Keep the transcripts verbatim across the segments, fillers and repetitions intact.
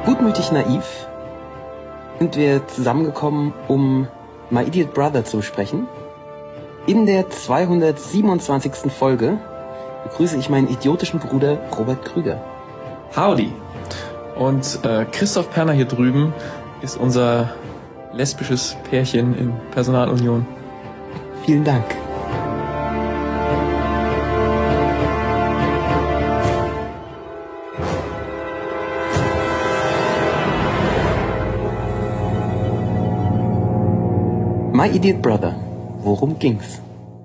Gutmütig naiv sind wir zusammengekommen, um My Idiot Brother zu besprechen. In der zweihundertsiebenundzwanzigsten Folge begrüße ich meinen idiotischen Bruder Robert Krüger. Howdy. Und äh, Christoph Perner hier drüben ist unser lesbisches Pärchen in Personalunion. Vielen Dank. My Idiot Brother. Worum ging's?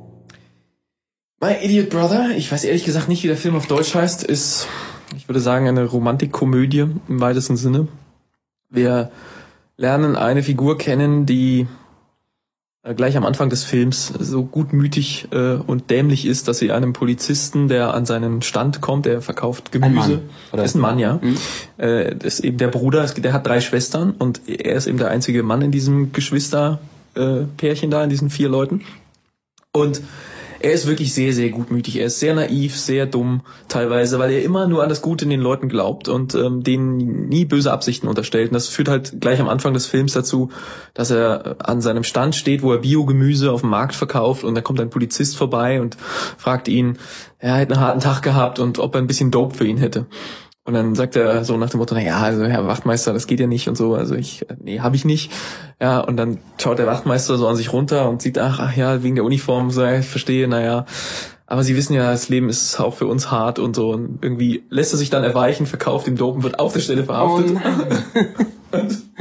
My Idiot Brother, ich weiß ehrlich gesagt nicht, wie der Film auf Deutsch heißt, ist, ich würde sagen, eine Romantikkomödie im weitesten Sinne. Wir lernen eine Figur kennen, die äh, gleich am Anfang des Films so gutmütig äh, und dämlich ist, dass sie einem Polizisten, der an seinen Stand kommt, der verkauft Gemüse, ein Mann, oder? Ist ein Mann, ja. Mhm. Äh, das ist eben der Bruder, der hat drei Schwestern und er ist eben der einzige Mann in diesem Geschwister Äh, Pärchen da, in diesen vier Leuten. Und er ist wirklich sehr, sehr gutmütig. Er ist sehr naiv, sehr dumm teilweise, weil er immer nur an das Gute in den Leuten glaubt und ähm, denen nie böse Absichten unterstellt. Und das führt halt gleich am Anfang des Films dazu, dass er an seinem Stand steht, wo er Biogemüse auf dem Markt verkauft und da kommt ein Polizist vorbei und fragt ihn, er hätte einen harten Tag gehabt und ob er ein bisschen Dope für ihn hätte. Und dann sagt er so nach dem Motto, na ja, also Herr Wachtmeister, das geht ja nicht und so, also ich, nee, habe ich nicht. Ja, und dann schaut der Wachtmeister so an sich runter und sieht, ach, ach ja, wegen der Uniform, so, ja, ich verstehe, naja, aber Sie wissen ja, das Leben ist auch für uns hart und so. Und irgendwie lässt er sich dann erweichen, verkauft im Dopen, wird auf der Stelle verhaftet. Oh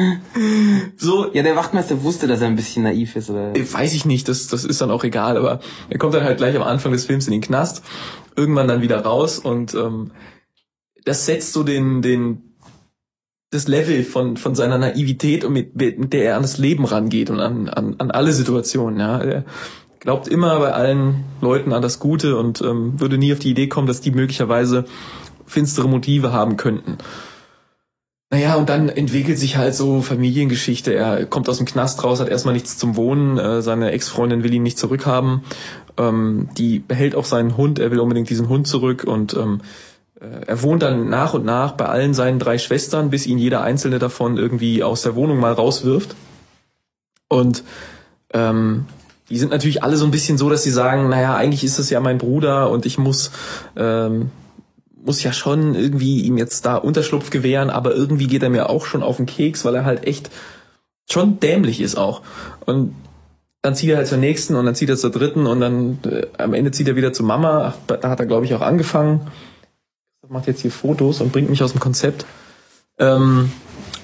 so. Ja, der Wachtmeister wusste, dass er ein bisschen naiv ist, oder? Weiß ich nicht, das, das ist dann auch egal, aber er kommt dann halt gleich am Anfang des Films in den Knast, irgendwann dann wieder raus und ähm, das setzt so den, den, das Level von, von seiner Naivität und mit, mit der er an das Leben rangeht und an, an, an alle Situationen, ja. Er glaubt immer bei allen Leuten an das Gute und ähm, würde nie auf die Idee kommen, dass die möglicherweise finstere Motive haben könnten. Naja, und dann entwickelt sich halt so Familiengeschichte. Er kommt aus dem Knast raus, hat erstmal nichts zum Wohnen, äh, seine Ex-Freundin will ihn nicht zurückhaben. Ähm, die behält auch seinen Hund, er will unbedingt diesen Hund zurück und ähm, er wohnt dann nach und nach bei allen seinen drei Schwestern, bis ihn jeder einzelne davon irgendwie aus der Wohnung mal rauswirft. Und ähm, die sind natürlich alle so ein bisschen so, dass sie sagen, naja, eigentlich ist das ja mein Bruder und ich muss ähm, muss ja schon irgendwie ihm jetzt da Unterschlupf gewähren, aber irgendwie geht er mir auch schon auf den Keks, weil er halt echt schon dämlich ist auch. Und dann zieht er halt zur nächsten und dann zieht er zur dritten und dann äh, am Ende zieht er wieder zu Mama. Ach, da hat er, glaube ich, auch angefangen. Macht jetzt hier Fotos und bringt mich aus dem Konzept. Ähm,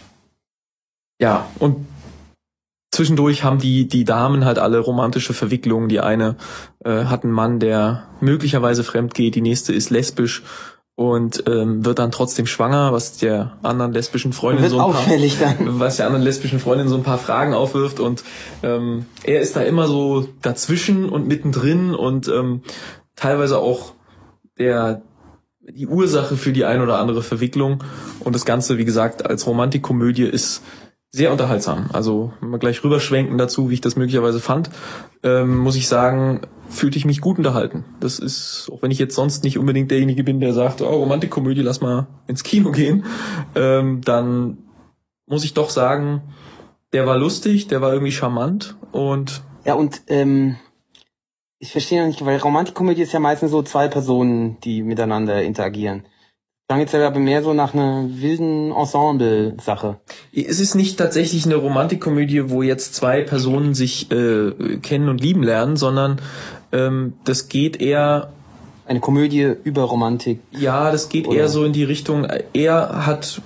ja, und zwischendurch haben die die Damen halt alle romantische Verwicklungen. Die eine äh, hat einen Mann, der möglicherweise fremd geht, die nächste ist lesbisch und ähm, wird dann trotzdem schwanger, was der anderen lesbischen Freundin wird so ein auffällig paar, dann. was der anderen lesbischen Freundin so ein paar Fragen aufwirft und ähm, er ist da immer so dazwischen und mittendrin und ähm, teilweise auch der die Ursache für die ein oder andere Verwicklung und das Ganze, wie gesagt, als Romantikkomödie ist sehr unterhaltsam. Also, wenn wir gleich rüberschwenken dazu, wie ich das möglicherweise fand, ähm, muss ich sagen, fühlte ich mich gut unterhalten. Das ist, auch wenn ich jetzt sonst nicht unbedingt derjenige bin, der sagt, oh, Romantikkomödie, lass mal ins Kino gehen, ähm, dann muss ich doch sagen, der war lustig, der war irgendwie charmant und... Ja, und, ähm... ich verstehe noch nicht, weil Romantikkomödie ist ja meistens so zwei Personen, die miteinander interagieren. Klang jetzt aber mehr so nach einer wilden Ensemble-Sache. Es ist nicht tatsächlich eine Romantikkomödie, wo jetzt zwei Personen sich äh, kennen und lieben lernen, sondern ähm, das geht eher... Eine Komödie über Romantik. Ja, das geht oder? Eher so in die Richtung, er hat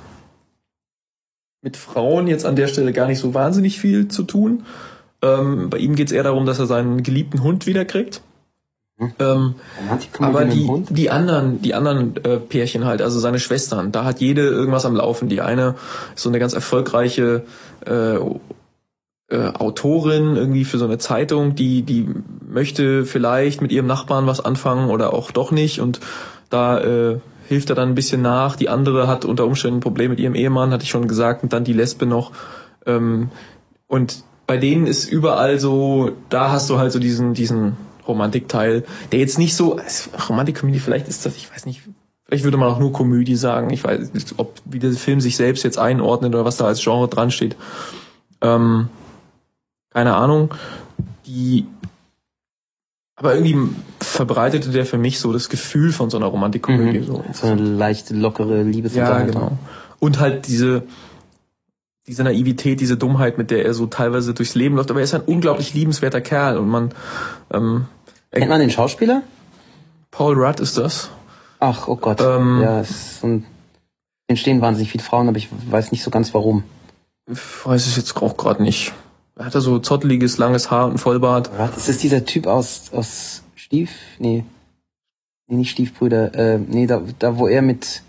mit Frauen jetzt an der Stelle gar nicht so wahnsinnig viel zu tun. Ähm, bei ihm geht es eher darum, dass er seinen geliebten Hund wiederkriegt. Hm. Ähm, aber die, Hund? die anderen, die anderen äh, Pärchen halt, also seine Schwestern, da hat jede irgendwas am Laufen. Die eine ist so eine ganz erfolgreiche äh, äh, Autorin irgendwie für so eine Zeitung, die die möchte vielleicht mit ihrem Nachbarn was anfangen oder auch doch nicht und da äh, hilft er dann ein bisschen nach. Die andere hat unter Umständen ein Problem mit ihrem Ehemann, hatte ich schon gesagt, und dann die Lesbe noch. Ähm, und bei denen ist überall so, da hast du halt so diesen diesen Romantikteil, der jetzt nicht so, Romantikkomödie, vielleicht ist das, ich weiß nicht, Vielleicht würde man auch nur Komödie sagen. Ich weiß nicht, ob wie der Film sich selbst jetzt einordnet oder was da als Genre dran steht. Ähm, keine Ahnung. Die, aber irgendwie verbreitete der für mich so das Gefühl von so einer Romantikkomödie. Mhm. So. so eine leichte, lockere Liebesunterhaltung. Ja, genau. Und halt diese, diese Naivität, diese Dummheit, mit der er so teilweise durchs Leben läuft. Aber er ist ein unglaublich liebenswerter Kerl und man, ähm, kennt man den Schauspieler? Paul Rudd ist das. Ach, oh Gott. Ähm, ja, es ist so ein, entstehen wahnsinnig viele Frauen, aber ich weiß nicht so ganz warum. Ich weiß es jetzt auch gerade nicht. Er hat da so zotteliges, langes Haar und ein Vollbart. Ist das dieser Typ aus, aus Stief? Nee. Nee, nicht Stiefbrüder. Äh, nee, da, da, wo er mit,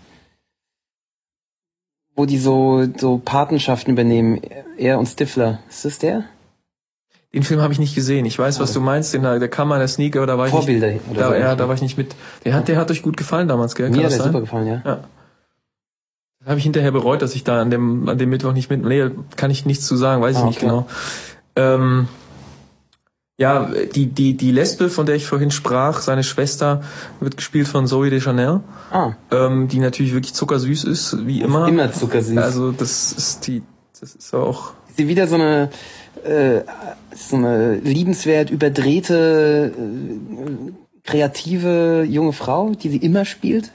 wo die so, so Patenschaften übernehmen. Er und Stifler. Ist das der? Den Film habe ich nicht gesehen. Ich weiß, was du meinst. Den, der kam mal in der Sneaker, da war ich Vorbilder nicht, oder da, so. Ja, da war ich nicht mit. Der hat, der hat euch gut gefallen damals, gell? Kann Mir hat das der sein? super gefallen, ja. Ja. Das habe ich hinterher bereut, dass ich da an dem, an dem Mittwoch nicht mit, nee, kann ich nichts zu sagen, weiß ich Ah, nicht okay. genau. Ähm, ja, die, die, die Lesbe, von der ich vorhin sprach, seine Schwester, wird gespielt von Zooey Deschanel, Ah, ähm, die natürlich wirklich zuckersüß ist, wie immer. immer zuckersüß. Also, das ist die, das ist auch, Ist sie wieder so eine, äh, so eine liebenswert überdrehte, äh, kreative junge Frau, die sie immer spielt?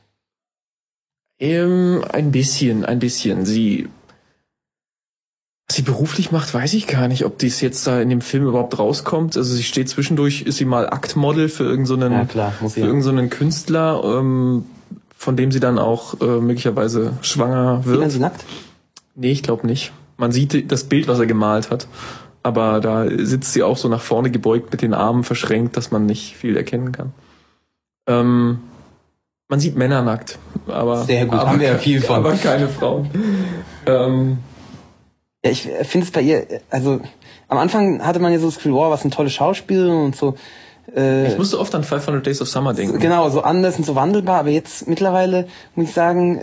ähm, ein bisschen, ein bisschen. Sie, was sie beruflich macht, weiß ich gar nicht, ob dies jetzt da in dem Film überhaupt rauskommt. Also sie steht zwischendurch, ist sie mal Aktmodel für irgendeinen, so Ja, klar, muss für sie. irgendeinen so Künstler, ähm, von dem sie dann auch äh, möglicherweise schwanger Sieht man wird. sie nackt? Nee, ich glaube nicht. Man sieht das Bild, was er gemalt hat. Aber da sitzt sie auch so nach vorne gebeugt mit den Armen verschränkt, dass man nicht viel erkennen kann. Ähm, man sieht Männer nackt, aber, Sehr gut, aber haben wir ja viel von. Aber keine Frauen. ähm, Ja, ich finde es bei ihr, also am Anfang hatte man ja so das Gefühl, wow, was eine tolle Schauspielerin und so. Äh, ich musste oft an fünfhundert Days of Summer denken. Genau, so anders und so wandelbar, aber jetzt mittlerweile muss ich sagen,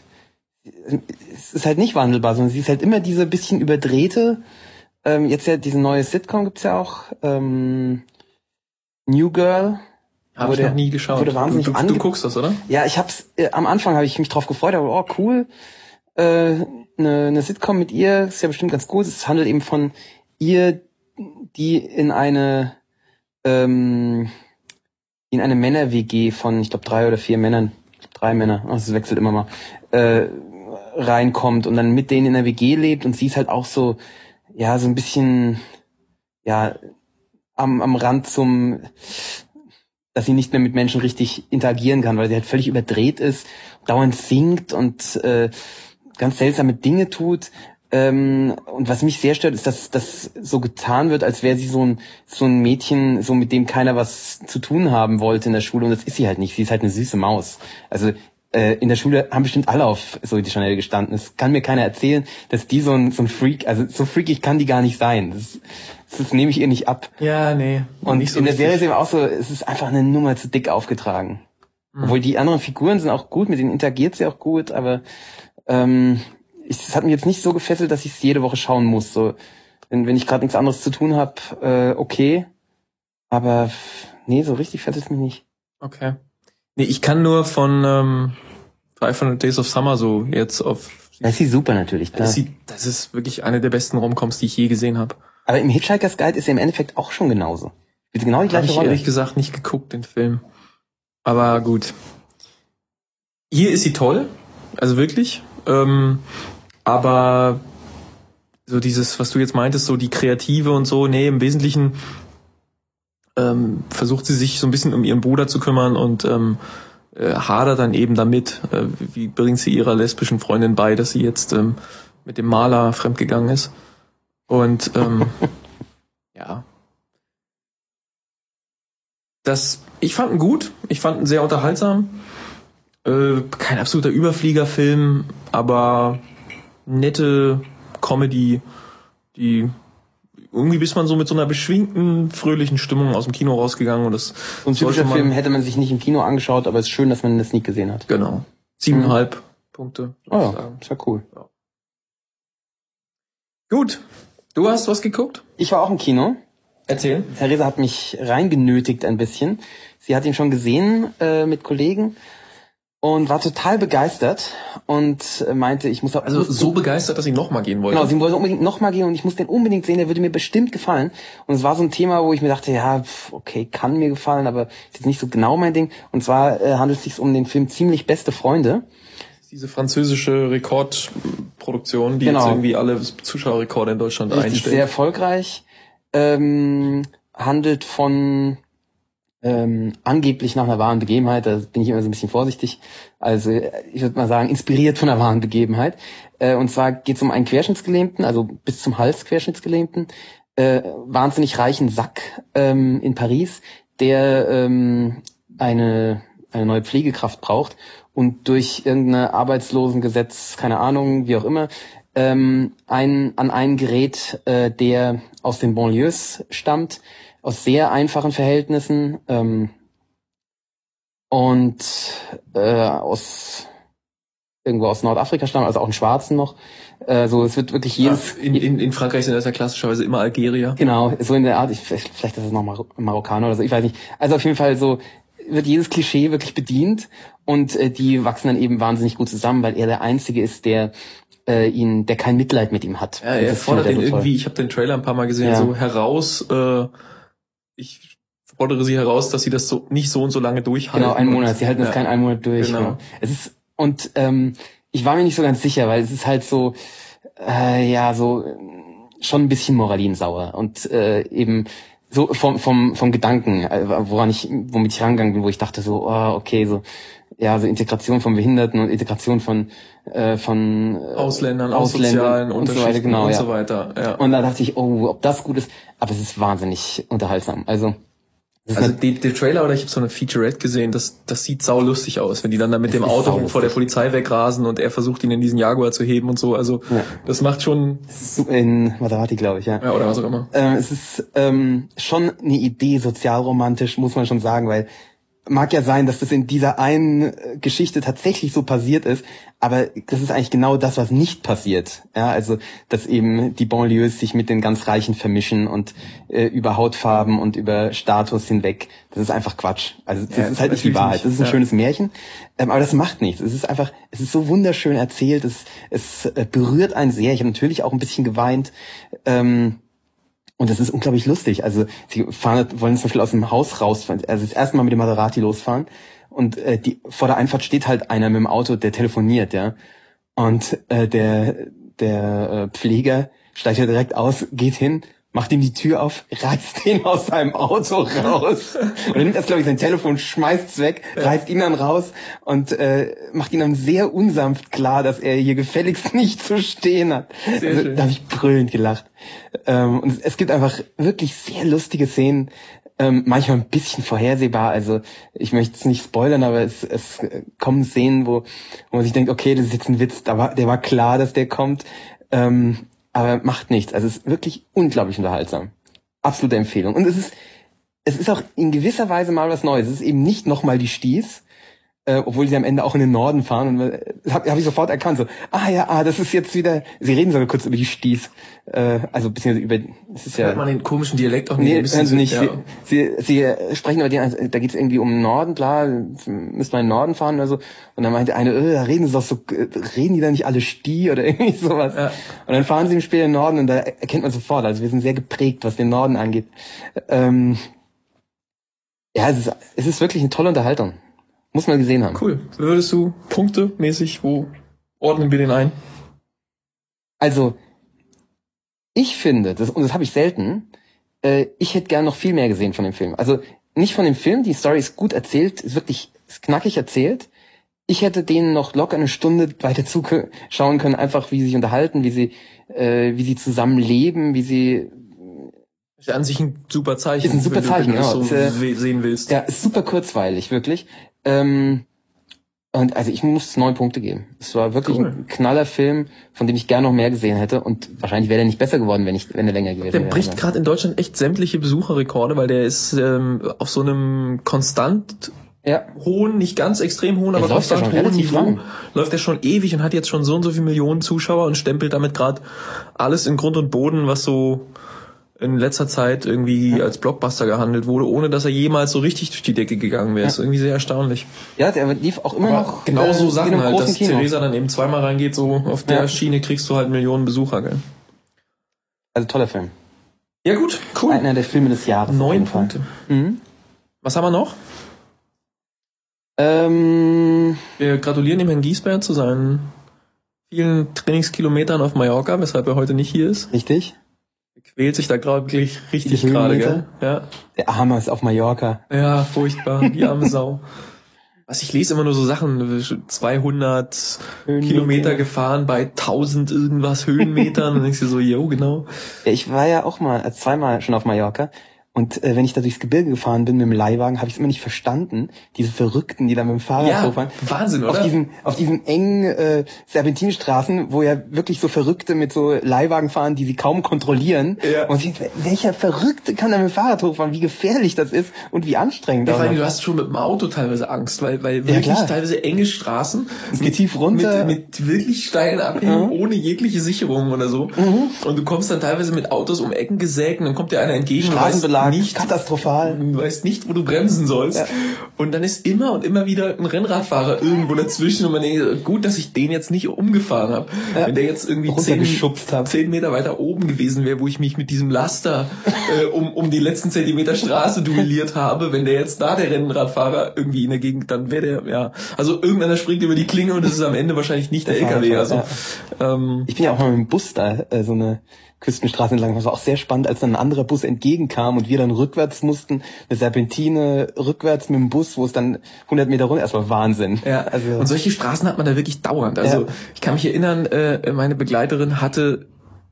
es ist halt nicht wandelbar, sondern sie ist halt immer diese bisschen überdrehte. Ähm, jetzt ja diese neue Sitcom gibt's ja auch, ähm, New Girl. Habe ich Wurde- noch nie geschaut. wurde wahnsinnig du, du, ange- du guckst das, oder? Ja, ich hab's, äh, am Anfang habe ich mich drauf gefreut, aber oh cool, äh, eine, eine Sitcom mit ihr, ist ja bestimmt ganz gut. Es handelt eben von ihr, die in eine, ähm, in eine Männer-W G von, ich glaube, drei oder vier Männern, ich glaub, drei Männer, oh, das wechselt immer mal, äh, reinkommt und dann mit denen in der W G lebt und sie ist halt auch so, ja, so ein bisschen, ja, am, am Rand zum, dass sie nicht mehr mit Menschen richtig interagieren kann, weil sie halt völlig überdreht ist, dauernd singt und äh, ganz seltsame Dinge tut. Ähm, und was mich sehr stört, ist, dass das so getan wird, als wäre sie so ein so ein Mädchen, so mit dem keiner was zu tun haben wollte in der Schule. Und das ist sie halt nicht. Sie ist halt eine süße Maus. Also äh, in der Schule haben bestimmt alle auf Zooey Deschanel gestanden. Es kann mir keiner erzählen, dass die so ein so ein Freak, also so freakig kann die gar nicht sein. Das, das nehme ich ihr nicht ab. Ja, nee. Und nicht so in der richtig. Serie ist eben auch so, es ist einfach eine Nummer zu dick aufgetragen. Mhm. Obwohl die anderen Figuren sind auch gut, mit denen interagiert sie auch gut, aber ähm, ich, es hat mich jetzt nicht so gefesselt, dass ich es jede Woche schauen muss. So, wenn, wenn ich gerade nichts anderes zu tun habe, äh, okay. Aber nee, so richtig fesselt es mich nicht. Okay. Nee, ich kann nur von ähm, fünfhundert Days of Summer so jetzt auf... Das ist sie super natürlich, klar. Das, sieht, das ist wirklich eine der besten Romcoms, die ich je gesehen habe. Aber im Hitchhiker's Guide ist sie im Endeffekt auch schon genauso. Spielt genau die Habe gleiche ich Rolle. ehrlich gesagt nicht geguckt, den Film. Aber gut. Hier ist sie toll. Also wirklich. Ähm, aber so dieses, was du jetzt meintest, so die Kreative und so, nee, im Wesentlichen ähm, versucht sie sich so ein bisschen um ihren Bruder zu kümmern und ähm, äh, hadert dann eben damit, äh, wie bringt sie ihrer lesbischen Freundin bei, dass sie jetzt ähm, mit dem Maler fremdgegangen ist. Und ähm, ja. Das, ich fand ihn gut, ich fand ihn sehr unterhaltsam. Äh, kein absoluter Überfliegerfilm, aber nette Comedy, die irgendwie bist man so mit so einer beschwingten, fröhlichen Stimmung aus dem Kino rausgegangen und das So ein typischer sollte man, Film hätte man sich nicht im Kino angeschaut, aber es ist schön, dass man in der Sneak gesehen hat. Genau. Siebeneinhalb Punkte. Oh würd ich ja, sagen. ist ja cool. Gut. Du hast was geguckt? Ich war auch im Kino. Erzähl. Theresa hat mich reingenötigt ein bisschen. Sie hat ihn schon gesehen äh, mit Kollegen. und war total begeistert und meinte, ich muss auch... Also so begeistert, dass sie nochmal gehen wollte. Genau, sie wollte unbedingt nochmal gehen und ich muss den unbedingt sehen, der würde mir bestimmt gefallen. Und es war so ein Thema, wo ich mir dachte, ja, okay, kann mir gefallen, aber ist jetzt nicht so genau mein Ding. Und zwar äh, handelt es sich um den Film Ziemlich beste Freunde. Diese französische Rekordproduktion, die genau. jetzt irgendwie alle Zuschauerrekorde in Deutschland Richtig, einstellt. Sehr erfolgreich. Ähm, handelt von ähm, angeblich nach einer wahren Begebenheit, da bin ich immer so ein bisschen vorsichtig, also ich würde mal sagen, inspiriert von einer wahren Begebenheit. Äh, und zwar geht es um einen Querschnittsgelähmten, also bis zum Hals Querschnittsgelähmten, äh, wahnsinnig reichen Sack ähm, in Paris, der ähm, eine, eine neue Pflegekraft braucht und durch irgendein Arbeitslosengesetz, keine Ahnung, wie auch immer, ähm, ein, an einen gerät, äh, der aus den Banlieues stammt, aus sehr einfachen Verhältnissen ähm, und äh, aus irgendwo aus Nordafrika stammt, also auch einen Schwarzen noch. Äh, so, es wird wirklich jedes... Ja, in, in, in Frankreich sind das ja klassischerweise immer Algerier. Genau, so in der Art, ich, vielleicht ist es noch Mar- Marokkaner oder so, ich weiß nicht. Also auf jeden Fall so wird jedes Klischee wirklich bedient und äh, die wachsen dann eben wahnsinnig gut zusammen, weil er der Einzige ist, der äh, ihn, der kein Mitleid mit ihm hat. Ja, er fordert den irgendwie, ich habe den Trailer ein paar Mal gesehen, ja. so heraus, äh, ich fordere sie heraus, dass sie das so nicht so und so lange durchhalten. Genau, einen Monat, sie halten das ja. keinen einen Monat durch. Genau. genau. Es ist, und ähm, ich war mir nicht so ganz sicher, weil es ist halt so, äh, ja, so schon ein bisschen moralinsauer und äh, eben so vom vom vom Gedanken, äh, woran ich, womit ich rangegangen bin, wo ich dachte so, oh, okay, so ja, so Integration von Behinderten und Integration von äh, von äh, Ausländern, Ausländern und so weiter, genau, und ja. so weiter. Ja. Und da dachte ich, oh, ob das gut ist, aber es ist wahnsinnig unterhaltsam. Also Also die, der Trailer, oder ich habe so eine Featurette gesehen, das das sieht saulustig aus, wenn die dann da mit dem Auto vor der Polizei wegrasen und er versucht, ihn in diesen Jaguar zu heben und so. Also ja. das macht schon... In Maserati, glaube ich, ja. Ja, oder was auch immer. Ähm, es ist ähm, schon eine Idee, sozialromantisch, muss man schon sagen, weil mag ja sein, dass das in dieser einen Geschichte tatsächlich so passiert ist, aber das ist eigentlich genau das, was nicht passiert. Ja, also dass eben die Banlieues sich mit den ganz Reichen vermischen und äh, über Hautfarben und über Status hinweg. Das ist einfach Quatsch. Also das ja, ist halt nicht die Wahrheit. Das ist ein ja. schönes Märchen, ähm, aber das macht nichts. Es ist einfach, es ist so wunderschön erzählt. Es, es äh, berührt einen sehr. Ich habe natürlich auch ein bisschen geweint. Ähm, Und das ist unglaublich lustig. Also sie fahren, wollen zum Beispiel aus dem Haus rausfahren, also das erste Mal mit dem Maserati losfahren und äh, die vor der Einfahrt steht halt einer mit dem Auto, der telefoniert, ja. Und äh, der der äh, Pfleger steigt ja direkt aus, geht hin, macht ihm die Tür auf, reißt ihn aus seinem Auto raus und er nimmt erst, glaube ich, sein Telefon, schmeißt es weg, reißt ihn dann raus und äh, macht ihn dann sehr unsanft klar, dass er hier gefälligst nicht zu stehen hat. Sehr also, schön. Da habe ich brüllend gelacht. Ähm, und es, es gibt einfach wirklich sehr lustige Szenen, ähm, manchmal ein bisschen vorhersehbar. Also ich möchte es nicht spoilern, aber es, es kommen Szenen, wo, wo man sich denkt, okay, das ist jetzt ein Witz, da war, der war klar, dass der kommt. Ähm, aber macht nichts. Also es ist wirklich unglaublich unterhaltsam. Absolute Empfehlung. Und es ist, es ist auch in gewisser Weise mal was Neues. Es ist eben nicht nochmal die Stieß, äh, obwohl sie am Ende auch in den Norden fahren. Und das habe hab ich sofort erkannt. So, ah ja, ah, das ist jetzt wieder. Sie reden sogar kurz über die Stieß. Äh, also beziehungsweise über. Das ist ja. Hört man den komischen Dialekt auch nicht? Nee, hören Sie nicht. Ja. Sie, sie, sie sprechen über den. Da geht es irgendwie um den Norden. Klar, müssen wir in den Norden fahren oder so. Und dann meinte eine, äh, da reden sie doch so, reden die da nicht alle Sti oder irgendwie sowas. Ja. Und dann fahren sie im Spiel in den Norden und da erkennt man sofort. Also wir sind sehr geprägt, was den Norden angeht. Ähm, ja, es ist, es ist wirklich eine tolle Unterhaltung. Muss man gesehen haben. Cool. Würdest du punktemäßig, wo ordnen wir den ein? Also, ich finde, das, und das habe ich selten, äh, ich hätte gern noch viel mehr gesehen von dem Film. Also, nicht von dem Film, die Story ist gut erzählt, ist wirklich ist knackig erzählt. Ich hätte denen noch locker eine Stunde weiter zuschauen können, einfach wie sie sich unterhalten, wie sie, äh, wie sie zusammen leben, wie sie... Ist ja an sich ein super Zeichen. Ist ein super Zeichen, wenn du, wenn genau. du das so ist, sehen willst. Ja, ist super kurzweilig, wirklich. Ähm, und also ich muss neun Punkte geben. Es war wirklich cool. Ein knaller Film, von dem ich gerne noch mehr gesehen hätte. Und wahrscheinlich wäre der nicht besser geworden, wenn ich, wenn er länger gewesen wäre. Der bricht gerade in Deutschland echt sämtliche Besucherrekorde, weil der ist ähm, auf so einem konstant ja. hohen, nicht ganz extrem hohen, der aber konstant hohen Niveau. Lang. Läuft er schon ewig und hat jetzt schon so und so viele Millionen Zuschauer und stempelt damit gerade alles in Grund und Boden, was so in letzter Zeit irgendwie ja. als Blockbuster gehandelt wurde, ohne dass er jemals so richtig durch die Decke gegangen wäre. Ja. Ist irgendwie sehr erstaunlich. Ja, der lief auch immer Aber noch. Genau so äh, Sachen halt, dass Kino. Theresa dann eben zweimal reingeht, so auf der ja. Schiene kriegst du halt Millionen Besucher, gell? Also toller Film. Ja gut, cool. Einer der Filme des Jahres. Neun Punkte. Mhm. Was haben wir noch? Ähm, wir gratulieren dem Herrn Giesbert zu seinen vielen Trainingskilometern auf Mallorca, weshalb er heute nicht hier ist. Richtig. Er quält sich da gerade wirklich richtig gerade, gell? Ja. Der Arme ist auf Mallorca. Ja, furchtbar, die arme Sau. Was ich lese immer nur so Sachen, zweihundert Höhenmeter. Kilometer gefahren bei tausend irgendwas Höhenmetern. Und dann denkst du so, jo, genau. Ja, ich war ja auch mal, zweimal schon auf Mallorca. Und äh, wenn ich da durchs Gebirge gefahren bin mit dem Leihwagen, habe ich es immer nicht verstanden. Diese Verrückten, die da mit dem Fahrrad ja, hochfahren. Wahnsinn, oder? Auf diesen, auf diesen engen äh, Serpentinstraßen, wo ja wirklich so Verrückte mit so Leihwagen fahren, die sie kaum kontrollieren. Ja. Und ich denke, welcher Verrückte kann da mit dem Fahrrad hochfahren? Wie gefährlich das ist und wie anstrengend. Ja, vor allem, du hast schon mit dem Auto teilweise Angst, weil weil ja, wirklich klar. teilweise enge Straßen. Es geht tief runter. Mit, mit wirklich steilen Abhängen, mhm. ohne jegliche Sicherung oder so. Mhm. Und du kommst dann teilweise mit Autos um Ecken gesägt und dann kommt dir einer entgegen. Straßenbelag, nicht katastrophal. Du weißt nicht, wo du bremsen sollst. Ja. Und dann ist immer und immer wieder ein Rennradfahrer irgendwo dazwischen und man denkt, gut, dass ich den jetzt nicht umgefahren habe. Ja. Wenn der jetzt irgendwie zehn, zehn Meter weiter oben gewesen wäre, wo ich mich mit diesem Laster äh, um, um die letzten Zentimeter Straße duelliert habe, wenn der jetzt da der Rennradfahrer irgendwie in der Gegend, dann wäre der, ja, also irgendeiner springt über die Klinge und das ist am Ende wahrscheinlich nicht der, der L K W. Also, ja. ähm, ich bin ja auch mal mit dem Bus da, äh, so eine Küstenstraße entlang. Das war auch sehr spannend, als dann ein anderer Bus entgegenkam und wir dann rückwärts mussten, eine Serpentine rückwärts mit dem Bus, wo es dann hundert Meter runter, das war Wahnsinn. Ja, also und solche Straßen hat man da wirklich dauernd. Also ja. Ich kann mich erinnern, äh, meine Begleiterin hatte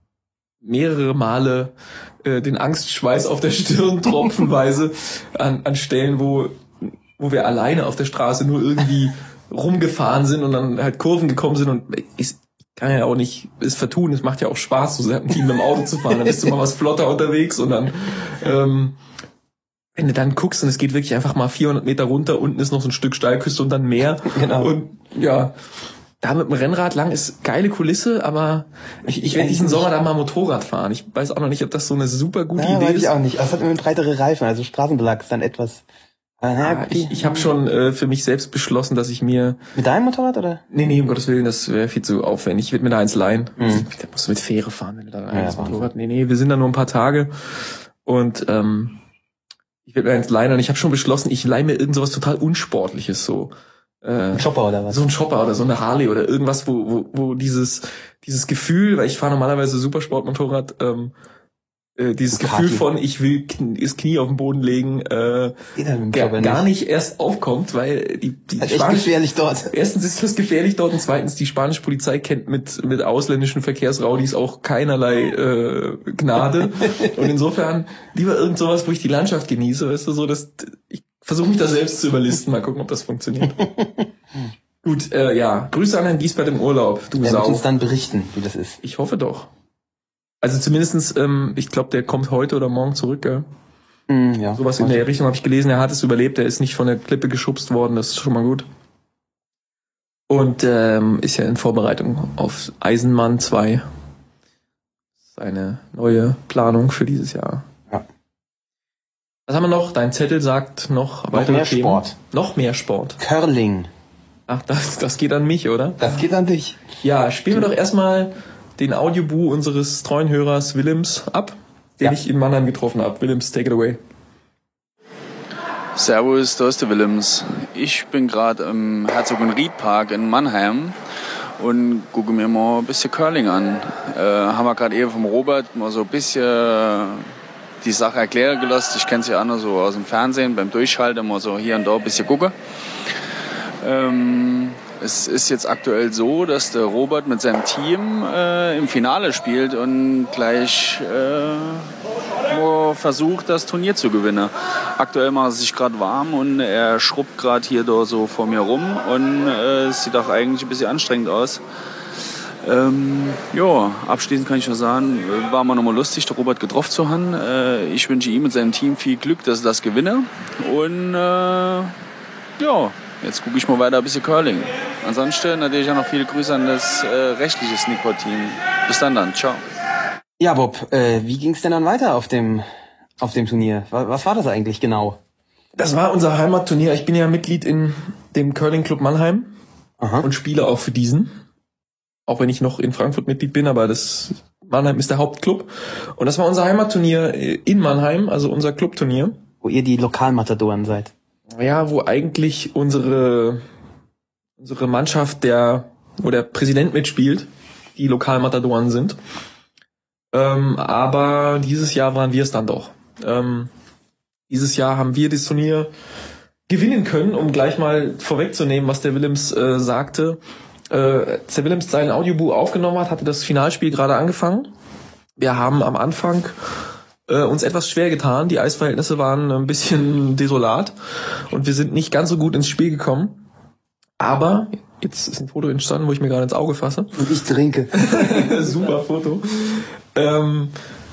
mehrere Male äh, den Angstschweiß auf der Stirn tropfenweise an, an Stellen, wo wo wir alleine auf der Straße nur irgendwie rumgefahren sind und dann halt Kurven gekommen sind und ist kann ja auch nicht es vertun, es macht ja auch Spaß, so Serpentinen mit dem Auto zu fahren, dann bist du mal was flotter unterwegs und dann, ähm, wenn du dann guckst und es geht wirklich einfach mal vierhundert Meter runter, unten ist noch so ein Stück Steilküste und dann Meer. Genau. Und ja, da mit dem Rennrad lang ist geile Kulisse, aber ich, ich werde diesen Sommer da mal Motorrad fahren. Ich weiß auch noch nicht, ob das so eine super gute ja, Idee weiß ist. Ich auch nicht, aber es hat immer breitere Reifen, also Straßenbelag ist dann etwas... Ja, ich ich habe schon äh, für mich selbst beschlossen, dass ich mir... Mit deinem Motorrad, oder? Nee, nee, um Gottes Willen, das wäre viel zu aufwendig. Ich würde mir da eins leihen. Mhm. Da musst du mit Fähre fahren, wenn du da eins ja, Motorrad... Nee, nee, wir sind da nur ein paar Tage. Und ähm, ich würde mir eins leihen und ich habe schon beschlossen, ich leihe mir irgend sowas total Unsportliches, so... Äh, ein Chopper oder was? So ein Chopper oder so eine Harley oder irgendwas, wo wo, wo dieses dieses Gefühl, weil ich fahre normalerweise Supersportmotorrad, ähm, Äh, dieses Gefühl von, ich will kn- das Knie auf den Boden legen, äh, gar, gar nicht erst aufkommt, weil die, die das ist echt gefährlich dort. Erstens ist das gefährlich dort und zweitens die spanische Polizei kennt mit mit ausländischen Verkehrsraudis auch keinerlei äh, Gnade und insofern lieber irgend sowas, wo ich die Landschaft genieße, weißt du, so dass ich versuche mich da selbst zu überlisten, mal gucken, ob das funktioniert. Gut, äh, ja, Grüße an Herrn Giesbert im Urlaub, du Er Sau. wird uns dann berichten, wie das ist. Ich hoffe doch. Also zumindestens, ähm, ich glaube, der kommt heute oder morgen zurück, gell? Mm, ja. Sowas in der Richtung habe ich gelesen. Er hat es überlebt. Er ist nicht von der Klippe geschubst worden. Das ist schon mal gut. Und ähm, ist ja in Vorbereitung auf Eisenmann zwei. Seine neue Planung für dieses Jahr. Ja. Was haben wir noch? Dein Zettel sagt noch, noch weitere mehr Themen. Sport. Noch mehr Sport. Curling. Ach, das, das geht an mich, oder? Das geht an dich. Ja, spielen wir doch erstmal den Audioboo unseres treuen Hörers Willems ab, den ja. ich in Mannheim getroffen habe. Willems, take it away. Servus, da ist der Willems. Ich bin gerade im Herzogenried-Park in Mannheim und gucke mir mal ein bisschen Curling an. Äh, haben wir gerade eben vom Robert mal so ein bisschen die Sache erklären gelassen. Ich kenne es ja auch noch so aus dem Fernsehen, beim Durchschalten mal so hier und da ein bisschen gucken. Ähm, Es ist jetzt aktuell so, dass der Robert mit seinem Team äh, im Finale spielt und gleich äh, versucht, das Turnier zu gewinnen. Aktuell macht er sich gerade warm und er schrubbt gerade hier da so vor mir rum und äh, es sieht auch eigentlich ein bisschen anstrengend aus. Ähm, ja, abschließend kann ich nur sagen, war mal nochmal lustig, den Robert getroffen zu haben. Äh, ich wünsche ihm und seinem Team viel Glück, dass er das gewinne. Und äh, ja, jetzt gucke ich mal weiter ein bisschen Curling. Ansonsten natürlich auch noch viele Grüße an das äh, rechtliche Sneakball-Team. Bis dann dann. Ciao. Ja, Bob, äh, wie ging's denn dann weiter auf dem auf dem Turnier? Was, was war das eigentlich genau? Das war unser Heimatturnier. Ich bin ja Mitglied in dem Curling Club Mannheim. Aha. Und spiele auch für diesen. Auch wenn ich noch in Frankfurt Mitglied bin, aber das Mannheim ist der Hauptclub. Und das war unser Heimatturnier in Mannheim, also unser Clubturnier. Wo ihr die Lokalmatadoren seid. Ja, wo eigentlich unsere unsere Mannschaft, der wo der Präsident mitspielt, die Lokalmatadoren sind. Ähm, aber dieses Jahr waren wir es dann doch. Ähm, dieses Jahr haben wir das Turnier gewinnen können, um gleich mal vorwegzunehmen, was der Willems äh, sagte. Äh, als der Willems sein Audiobuch aufgenommen hat, hatte das Finalspiel gerade angefangen. Wir haben am Anfang äh, uns etwas schwer getan. Die Eisverhältnisse waren ein bisschen desolat und wir sind nicht ganz so gut ins Spiel gekommen. Aber jetzt ist ein Foto entstanden, wo ich mir gerade ins Auge fasse. Und ich trinke. Super Foto. Ähm,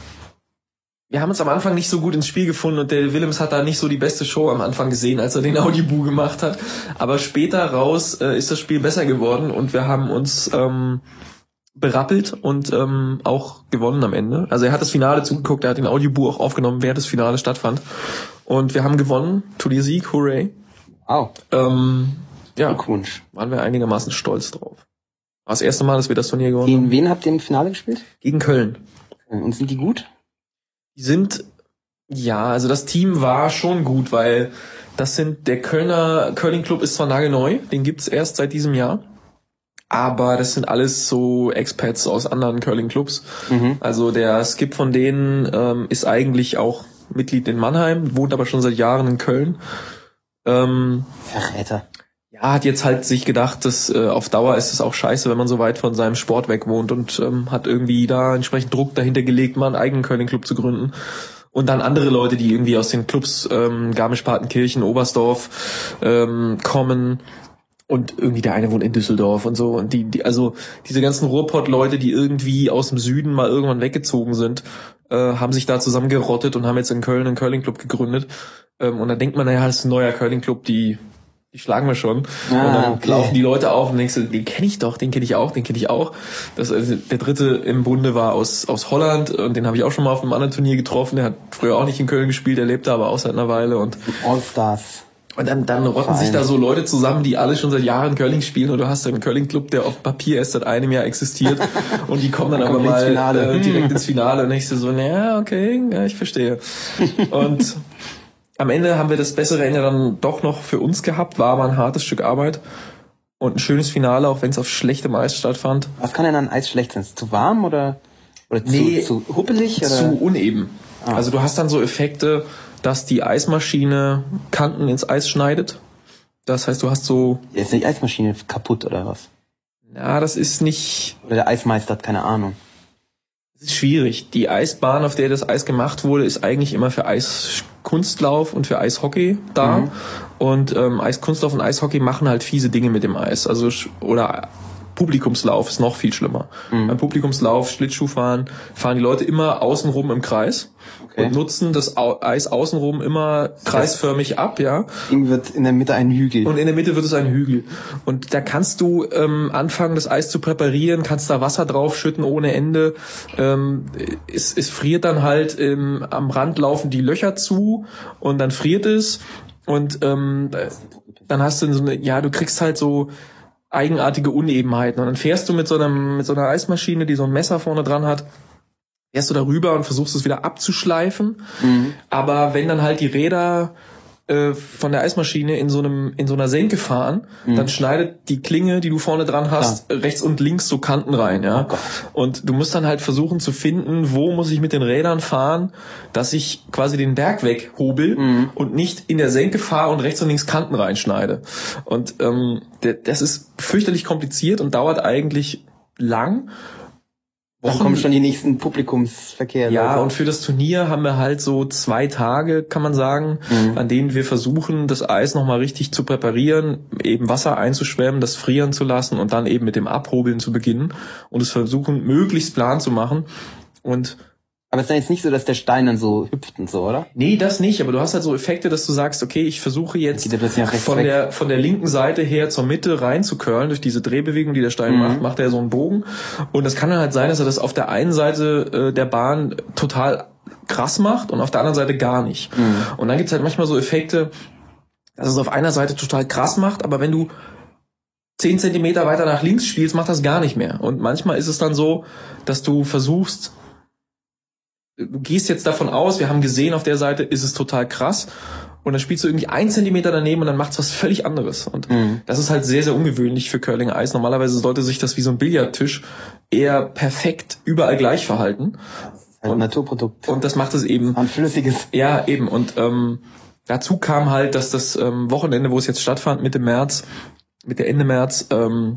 wir haben uns am Anfang nicht so gut ins Spiel gefunden und der Willems hat da nicht so die beste Show am Anfang gesehen, als er den Audiobuch gemacht hat. Aber später raus äh, ist das Spiel besser geworden und wir haben uns ähm, berappelt und ähm, auch gewonnen am Ende. Also er hat das Finale zugeguckt, er hat den Audiobuch auch aufgenommen, während das Finale stattfand. Und wir haben gewonnen, Turniersieg, hooray. Wow. Ähm, ja, Glückwunsch. Waren wir einigermaßen stolz drauf. War das erste Mal, dass wir das Turnier gewonnen haben. Gegen wen habt ihr im Finale gespielt? Gegen Köln. Und sind die gut? Die sind, ja, also das Team war schon gut, weil das sind, der Kölner Curling Club ist zwar nagelneu, den gibt's erst seit diesem Jahr, aber das sind alles so Expats aus anderen Curling Clubs. Mhm. Also der Skip von denen ähm, ist eigentlich auch Mitglied in Mannheim, wohnt aber schon seit Jahren in Köln. Ähm, Verräter. Ja, hat jetzt halt sich gedacht, dass äh, auf Dauer ist es auch scheiße, wenn man so weit von seinem Sport weg wohnt und ähm, hat irgendwie da entsprechend Druck dahinter gelegt, mal einen eigenen Curling-Club zu gründen. Und dann andere Leute, die irgendwie aus den Clubs ähm, Garmisch-Partenkirchen, Oberstdorf ähm, kommen und irgendwie der eine wohnt in Düsseldorf und so. Und die, die also diese ganzen Ruhrpott-Leute, die irgendwie aus dem Süden mal irgendwann weggezogen sind, äh, haben sich da zusammengerottet und haben jetzt in Köln einen Curling-Club gegründet. Ähm, und da denkt man, naja, das ist ein neuer Curling-Club, die Die schlagen wir schon. Ah, und dann okay. Laufen die Leute auf und denkst du, den kenne ich doch, den kenne ich auch, den kenne ich auch. Das, also der dritte im Bunde war aus aus Holland und den habe ich auch schon mal auf einem anderen Turnier getroffen. Der hat früher auch nicht in Köln gespielt, der lebte aber auch seit einer Weile. Und All-Stars. Und dann, dann rotten sich da so Leute zusammen, die alle schon seit Jahren Curling spielen. Und du hast einen Curling-Club, der auf Papier erst seit einem Jahr existiert. Und die kommen dann, dann aber mal äh, direkt ins Finale. Und denkst du so, naja, okay, ja, ich verstehe. Und am Ende haben wir das bessere Ende dann doch noch für uns gehabt, war aber ein hartes Stück Arbeit und ein schönes Finale, auch wenn es auf schlechtem Eis stattfand. Was kann denn an Eis schlecht sein? Ist es zu warm oder, oder nee, zu, zu huppelig? Oder? Zu uneben. Ah. Also du hast dann so Effekte, dass die Eismaschine Kanten ins Eis schneidet. Das heißt, du hast so... Ist die Eismaschine kaputt oder was? Ja, das ist nicht... Oder der Eismeister hat keine Ahnung. Es ist schwierig. Die Eisbahn, auf der das Eis gemacht wurde, ist eigentlich immer für Eiskunstlauf und für Eishockey da. Mhm. Und ähm, Eiskunstlauf und Eishockey machen halt fiese Dinge mit dem Eis. Also oder Publikumslauf ist noch viel schlimmer. Mhm. Beim Publikumslauf, Schlittschuhfahren, fahren die Leute immer außenrum im Kreis. Okay. Und nutzen das Eis außenrum immer kreisförmig ab, ja. Ihm wird in der Mitte ein Hügel. Und in der Mitte wird es ein Hügel. Und da kannst du ähm, anfangen, das Eis zu präparieren, kannst da Wasser draufschütten ohne Ende. Ähm, es, es friert dann halt, ähm, am Rand laufen die Löcher zu und dann friert es. Und ähm, dann hast du so eine, ja, du kriegst halt so eigenartige Unebenheiten. Und dann fährst du mit so einem, mit so einer Eismaschine, die so ein Messer vorne dran hat, fährst du darüber und versuchst es wieder abzuschleifen. Mhm. Aber wenn dann halt die Räder äh, von der Eismaschine in so einem in so einer Senke fahren, mhm. dann schneidet die Klinge, die du vorne dran hast, ja. rechts und links so Kanten rein, ja. Oh und du musst dann halt versuchen zu finden, wo muss ich mit den Rädern fahren, dass ich quasi den Berg weghobel mhm. und nicht in der Senke fahre und rechts und links Kanten reinschneide. Und ähm, das ist fürchterlich kompliziert und dauert eigentlich lang. Dann kommen schon die nächsten Publikumsverkehre. Ja, und für das Turnier haben wir halt so zwei Tage, kann man sagen, mhm. an denen wir versuchen, das Eis nochmal richtig zu präparieren, eben Wasser einzuschwemmen, das frieren zu lassen und dann eben mit dem Abhobeln zu beginnen und es versuchen, möglichst plan zu machen. Und Aber es ist dann jetzt nicht so, dass der Stein dann so hüpft und so, oder? Nee, das nicht, aber du hast halt so Effekte, dass du sagst, okay, ich versuche jetzt von weg. der von der linken Seite her zur Mitte rein zu curlen, durch diese Drehbewegung, die der Stein mhm. macht, macht er so einen Bogen. Und das kann dann halt sein, dass er das auf der einen Seite äh, der Bahn total krass macht und auf der anderen Seite gar nicht. Mhm. Und dann gibt's halt manchmal so Effekte, dass es auf einer Seite total krass macht, aber wenn du zehn Zentimeter weiter nach links spielst, macht das gar nicht mehr. Und manchmal ist es dann so, dass du versuchst, du gehst jetzt davon aus, wir haben gesehen, auf der Seite ist es total krass und dann spielst du irgendwie einen Zentimeter daneben und dann macht's was völlig anderes. Und mhm. das ist halt sehr, sehr ungewöhnlich für Curling Eis. Normalerweise sollte sich das wie so ein Billardtisch eher perfekt überall gleich verhalten. Ein Naturprodukt. Und das macht es eben. Ein flüssiges. Ja, eben. Und ähm, dazu kam halt, dass das ähm, Wochenende, wo es jetzt stattfand, Mitte März, Mitte Ende März, ähm,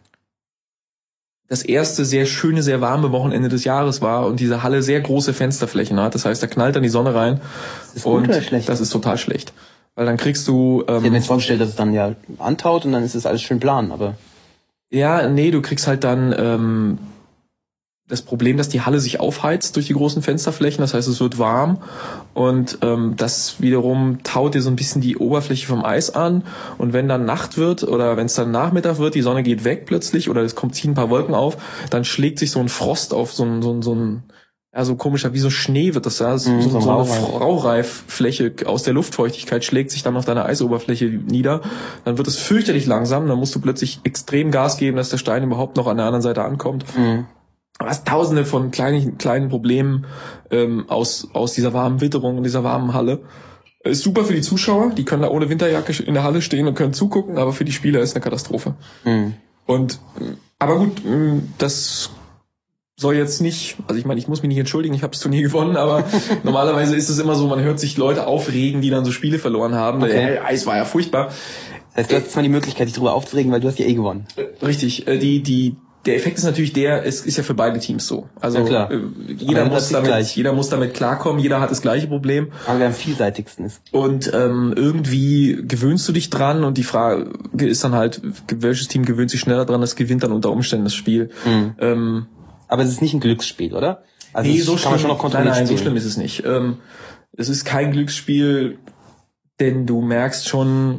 das erste sehr schöne, sehr warme Wochenende des Jahres war und diese Halle sehr große Fensterflächen hat. Das heißt, da knallt dann die Sonne rein. Das ist gut und oder schlecht? Das ist total schlecht. Weil dann kriegst du... Ähm, ich hätte mir jetzt vorgestellt, dass es dann ja antaut und dann ist es alles schön plan, aber... Ja, nee, du kriegst halt dann ähm, das Problem, dass die Halle sich aufheizt durch die großen Fensterflächen. Das heißt, es wird warm und ähm, das wiederum taut dir so ein bisschen die Oberfläche vom Eis an. Und wenn dann Nacht wird oder wenn es dann Nachmittag wird, die Sonne geht weg plötzlich oder es kommt ziehen ein paar Wolken auf, dann schlägt sich so ein Frost auf so ein so ein, so ein ja so komischer wie so Schnee wird das ja, so, mhm, so, so eine Raureif. Raureiffläche aus der Luftfeuchtigkeit schlägt sich dann auf deine Eisoberfläche nieder. Dann wird es fürchterlich langsam. Dann musst du plötzlich extrem Gas geben, dass der Stein überhaupt noch an der anderen Seite ankommt. Mhm. Du hast tausende von kleinen, kleinen Problemen ähm, aus, aus dieser warmen Witterung und dieser warmen Halle. Ist super für die Zuschauer, die können da ohne Winterjacke in der Halle stehen und können zugucken, aber für die Spieler ist eine Katastrophe. Mhm. Und aber gut, das soll jetzt nicht, also ich meine, ich muss mich nicht entschuldigen, ich habe das Turnier gewonnen, aber normalerweise ist es immer so, man hört sich Leute aufregen, die dann so Spiele verloren haben. Okay. Der Eis war ja furchtbar. Das heißt, du hast jetzt mal die Möglichkeit, dich darüber aufzuregen, weil du hast ja eh gewonnen. Richtig, die, die Der Effekt ist natürlich der, es ist ja für beide Teams so. Also ja, klar. jeder muss damit, gleich. jeder muss damit klarkommen, jeder hat das gleiche Problem. Aber wer am vielseitigsten ist. Und ähm, irgendwie gewöhnst du dich dran und die Frage ist dann halt, welches Team gewöhnt sich schneller dran, das gewinnt dann unter Umständen das Spiel. Mhm. Ähm, Aber es ist nicht ein Glücksspiel, oder? Also nee, so kann schlimm, man schon noch kontrolliert nein, nein, spielen. so schlimm ist es nicht. Ähm, es ist kein Glücksspiel, denn du merkst schon,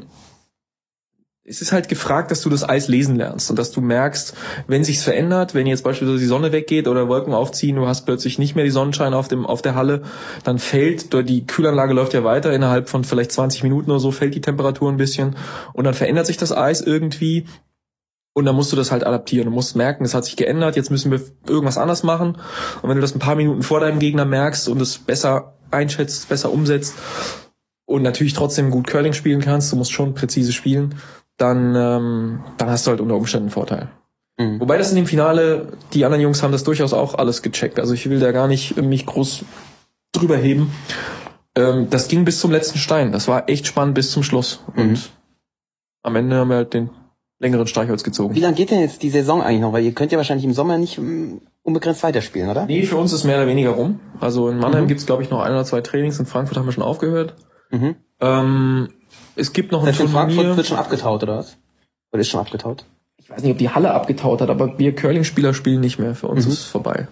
es ist halt gefragt, dass du das Eis lesen lernst und dass du merkst, wenn sich's verändert, wenn jetzt beispielsweise die Sonne weggeht oder Wolken aufziehen, du hast plötzlich nicht mehr die Sonnenschein auf dem auf der Halle, dann fällt, die Kühlanlage läuft ja weiter, innerhalb von vielleicht zwanzig Minuten oder so fällt die Temperatur ein bisschen und dann verändert sich das Eis irgendwie und dann musst du das halt adaptieren. Du musst merken, es hat sich geändert, jetzt müssen wir irgendwas anders machen und wenn du das ein paar Minuten vor deinem Gegner merkst und es besser einschätzt, besser umsetzt und natürlich trotzdem gut Curling spielen kannst, du musst schon präzise spielen, dann ähm, dann hast du halt unter Umständen einen Vorteil. Mhm. Wobei das in dem Finale, die anderen Jungs haben das durchaus auch alles gecheckt. Also ich will da gar nicht mich groß drüber heben. Ähm, das ging bis zum letzten Stein. Das war echt spannend bis zum Schluss. Mhm. Und am Ende haben wir halt den längeren Streichholz gezogen. Wie lange geht denn jetzt die Saison eigentlich noch? Weil ihr könnt ja wahrscheinlich im Sommer nicht um, unbegrenzt weiterspielen, oder? Nee, für uns ist mehr oder weniger rum. Also in Mannheim mhm. gibt's glaube ich noch ein oder zwei Trainings. In Frankfurt haben wir schon aufgehört. Mhm. Ähm, Es gibt noch ein das Turnier. In Frankfurt wird schon abgetaut, oder was? Oder ist schon abgetaut? Ich weiß nicht, ob die Halle abgetaut hat, aber wir Curling-Spieler spielen nicht mehr. Für uns mhm. ist es vorbei.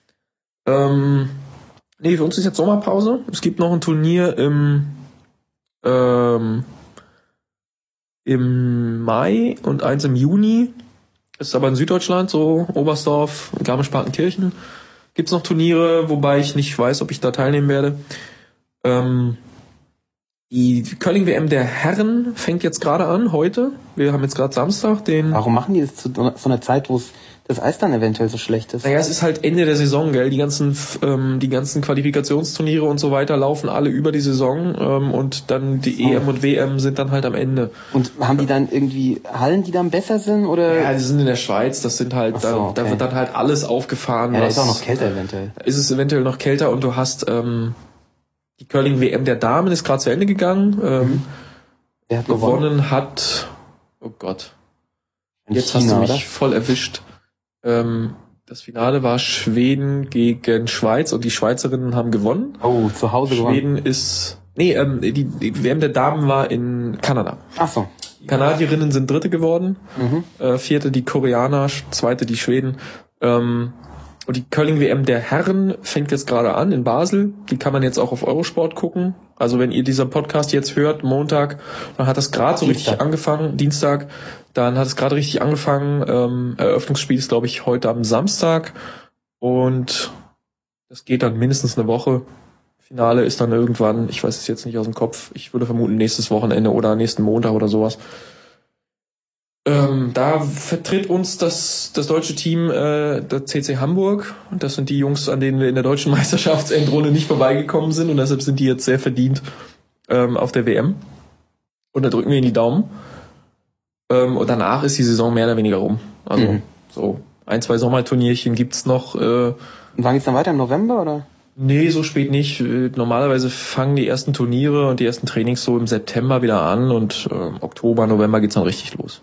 Ähm, nee, für uns ist jetzt Sommerpause. Es gibt noch ein Turnier im, ähm, im Mai und eins im Juni. Das ist aber in Süddeutschland, so Oberstdorf, Garmisch-Partenkirchen. Gibt's noch Turniere, wobei ich nicht weiß, ob ich da teilnehmen werde. Ähm, Die Curling-W M der Herren fängt jetzt gerade an, heute. Wir haben jetzt gerade Samstag, den... Warum machen die das zu so einer Zeit, wo es das Eis dann eventuell so schlecht ist? Naja, es ist halt Ende der Saison, gell. Die ganzen ähm, die ganzen Qualifikationsturniere und so weiter laufen alle über die Saison ähm, und dann die oh. E M und W M sind dann halt am Ende. Und haben die dann irgendwie Hallen, die dann besser sind, oder? Ja, die sind in der Schweiz, das sind halt, so, da, okay. da wird dann halt alles aufgefahren. Ja, da was, ist auch noch kälter eventuell. Ist es eventuell noch kälter und du hast... Ähm, die Curling-W M der Damen ist gerade zu Ende gegangen. Ähm, Wer hat gewonnen? gewonnen hat, oh Gott, in jetzt China, hast du mich oder? voll erwischt. Ähm, das Finale war Schweden gegen Schweiz und die Schweizerinnen haben gewonnen. Oh, zu Hause gewonnen. Schweden ist, nee, ähm, die, die W M der Damen war in Kanada. Ach so. Die Kanadierinnen sind Dritte geworden, mhm. äh, Vierte die Koreaner, Zweite die Schweden. Ähm, und die Curling-W M der Herren fängt jetzt gerade an in Basel. Die kann man jetzt auch auf Eurosport gucken. Also wenn ihr dieser Podcast jetzt hört, Montag, dann hat das gerade so richtig angefangen, Dienstag, dann hat es gerade richtig angefangen. Ähm, Eröffnungsspiel ist, glaube ich, heute am Samstag. Und das geht dann mindestens eine Woche. Finale ist dann irgendwann, ich weiß es jetzt nicht aus dem Kopf, ich würde vermuten nächstes Wochenende oder nächsten Montag oder sowas. Ähm, da vertritt uns das das deutsche Team äh, der C C Hamburg. Das sind die Jungs, an denen wir in der deutschen Meisterschaftsendrunde nicht vorbeigekommen sind und deshalb sind die jetzt sehr verdient ähm, auf der W M. Und da drücken wir ihnen die Daumen. Ähm, und danach ist die Saison mehr oder weniger rum. Also mhm. so ein, zwei Sommerturnierchen gibt's noch. Äh, und wann geht's dann weiter? Im November oder? Nee, so spät nicht. Normalerweise fangen die ersten Turniere und die ersten Trainings so im September wieder an und äh, Oktober, November geht's dann richtig los.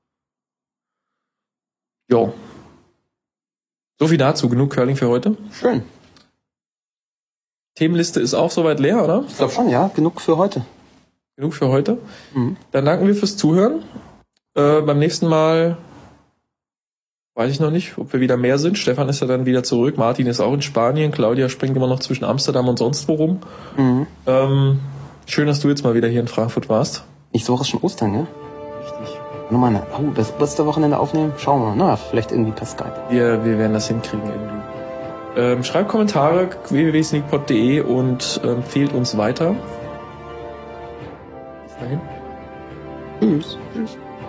Jo. So viel dazu. Genug Curling für heute. Schön. Themenliste ist auch soweit leer, oder? Ich glaube schon, ja. Genug für heute. Genug für heute. Mhm. Dann danken wir fürs Zuhören. Äh, beim nächsten Mal weiß ich noch nicht, ob wir wieder mehr sind. Stefan ist ja dann wieder zurück. Martin ist auch in Spanien. Claudia springt immer noch zwischen Amsterdam und sonst wo rum. Mhm. Ähm, schön, dass du jetzt mal wieder hier in Frankfurt warst. Nächste Woche ist schon Ostern, ne? Richtig. Nochmal eine, oh, das Osterwochenende aufnehmen? Schauen wir mal. Na, vielleicht irgendwie per Skype. Wir, wir werden das hinkriegen irgendwie. Ähm, schreibt Kommentare, w w w punkt sneakpot punkt de und ähm, empfehlt uns weiter. Bis dahin. Tschüss. Tschüss.